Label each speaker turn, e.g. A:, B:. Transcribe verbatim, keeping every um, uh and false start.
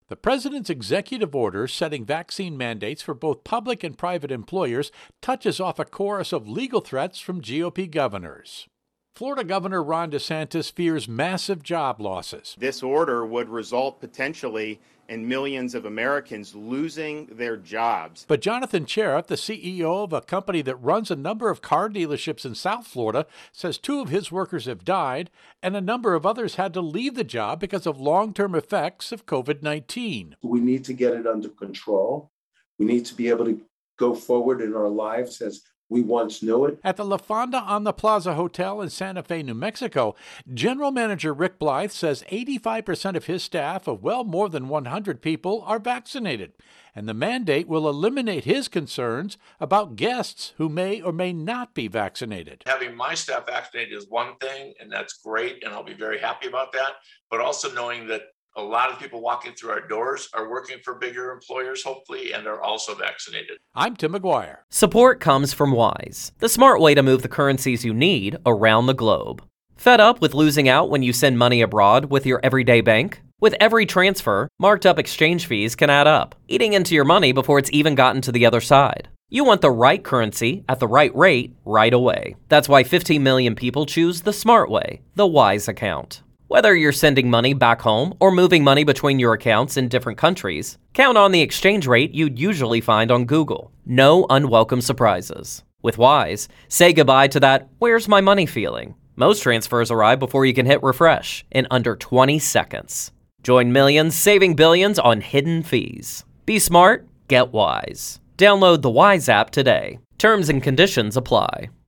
A: The president's executive order setting vaccine mandates for both public and private employers touches off a chorus of legal threats from G O P governors. Florida Governor Ron DeSantis fears massive job losses.
B: This order would result potentially in millions of Americans losing their jobs.
A: But Jonathan Cherriff, the C E O of a company that runs a number of car dealerships in South Florida, says two of his workers have died and a number of others had to leave the job because of long-term effects of covid nineteen.
C: We need to get it under control. We need to be able to go forward in our lives as we once knew it.
A: At the La Fonda on the Plaza Hotel in Santa Fe, New Mexico, General Manager Rick Blythe says eighty-five percent of his staff of well more than one hundred people are vaccinated, and the mandate will eliminate his concerns about guests who may or may not be vaccinated.
D: Having my staff vaccinated is one thing, and that's great, and I'll be very happy about that, but also knowing that a lot of people walking through our doors are working for bigger employers, hopefully, and are also vaccinated.
A: I'm Tim McGuire.
E: Support comes from Wise, the smart way to move the currencies you need around the globe. Fed up with losing out when you send money abroad with your everyday bank? With every transfer, marked up exchange fees can add up, eating into your money before it's even gotten to the other side. You want the right currency at the right rate right away. That's why fifteen million people choose the smart way, the Wise account. Whether you're sending money back home or moving money between your accounts in different countries, count on the exchange rate you'd usually find on Google. No unwelcome surprises. With Wise, say goodbye to that "where's my money" feeling. Most transfers arrive before you can hit refresh in under twenty seconds. Join millions saving billions on hidden fees. Be smart, get Wise. Download the Wise app today. Terms and conditions apply.